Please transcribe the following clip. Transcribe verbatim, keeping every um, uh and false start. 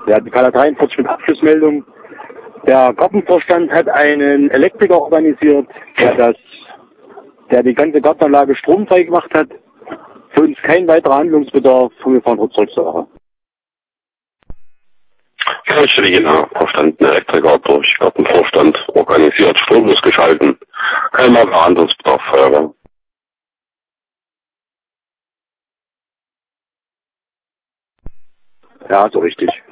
Ja, die Kala dreiundvierzig mit Abschlussmeldung. Der Gartenvorstand hat einen Elektriker organisiert, der das, der die ganze Gartenanlage stromfrei gemacht hat. Für uns kein weiterer Handlungsbedarf. Wir fahren zurück zur Sache. Ja, ich stelle genau. Vorstand, ein Elektriker durch Gartenvorstand organisiert, Strom ist geschalten. Kein weiterer Handlungsbedarf, Feuerwehr. Ja, so richtig.